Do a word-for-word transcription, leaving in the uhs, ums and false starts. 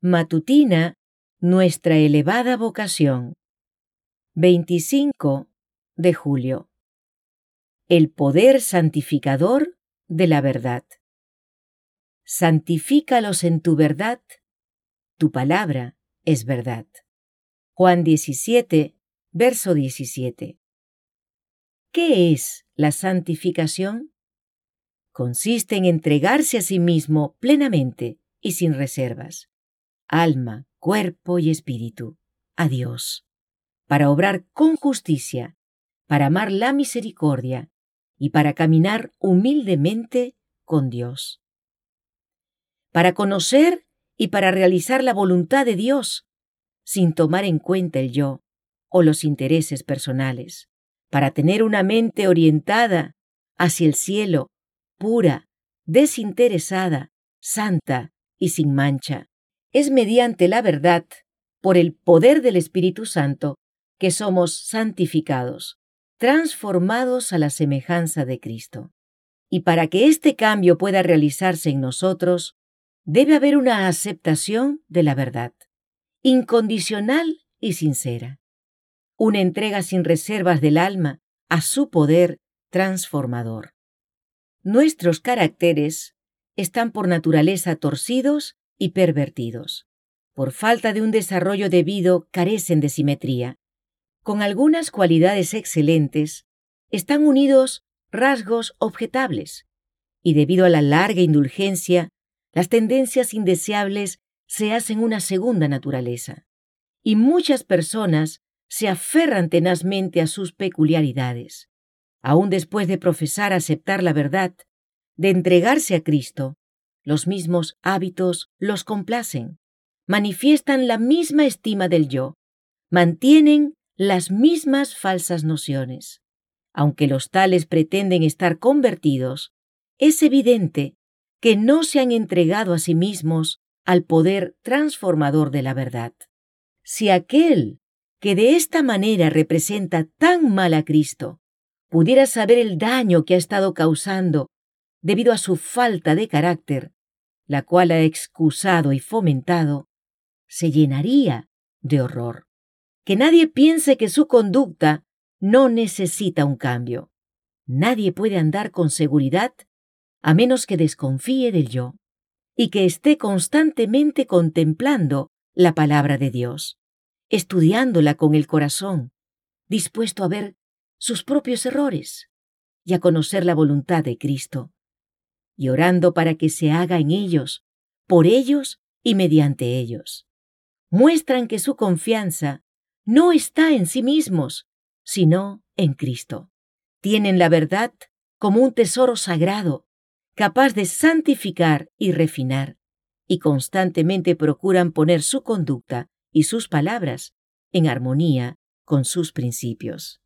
Matutina, nuestra elevada vocación. veinticinco de julio. El poder santificador de la verdad. Santifícalos en tu verdad, tu palabra es verdad. Juan diecisiete, verso diecisiete. ¿Qué es la santificación? Consiste en entregarse a sí mismo plenamente y sin reservas, alma, cuerpo y espíritu, a Dios, para obrar con justicia, para amar la misericordia y para caminar humildemente con Dios. Para conocer y para realizar la voluntad de Dios, sin tomar en cuenta el yo o los intereses personales, para tener una mente orientada hacia el cielo, pura, desinteresada, santa y sin mancha. Es mediante la verdad, por el poder del Espíritu Santo, que somos santificados, transformados a la semejanza de Cristo. Y para que este cambio pueda realizarse en nosotros, debe haber una aceptación de la verdad, incondicional y sincera, una entrega sin reservas del alma a su poder transformador. Nuestros caracteres están por naturaleza torcidos y pervertidos. Por falta de un desarrollo debido, carecen de simetría. Con algunas cualidades excelentes, están unidos rasgos objetables, y debido a la larga indulgencia, las tendencias indeseables se hacen una segunda naturaleza, y muchas personas se aferran tenazmente a sus peculiaridades. Aún después de profesar aceptar la verdad, de entregarse a Cristo, los mismos hábitos los complacen, manifiestan la misma estima del yo, mantienen las mismas falsas nociones. Aunque los tales pretenden estar convertidos, es evidente que no se han entregado a sí mismos al poder transformador de la verdad. Si aquel que de esta manera representa tan mal a Cristo pudiera saber el daño que ha estado causando debido a su falta de carácter, la cual ha excusado y fomentado, se llenaría de horror. Que nadie piense que su conducta no necesita un cambio. Nadie puede andar con seguridad a menos que desconfíe del yo y que esté constantemente contemplando la palabra de Dios, estudiándola con el corazón, dispuesto a ver sus propios errores y a conocer la voluntad de Cristo, y orando para que se haga en ellos, por ellos y mediante ellos. Muestran que su confianza no está en sí mismos, sino en Cristo. Tienen la verdad como un tesoro sagrado, capaz de santificar y refinar, y constantemente procuran poner su conducta y sus palabras en armonía con sus principios.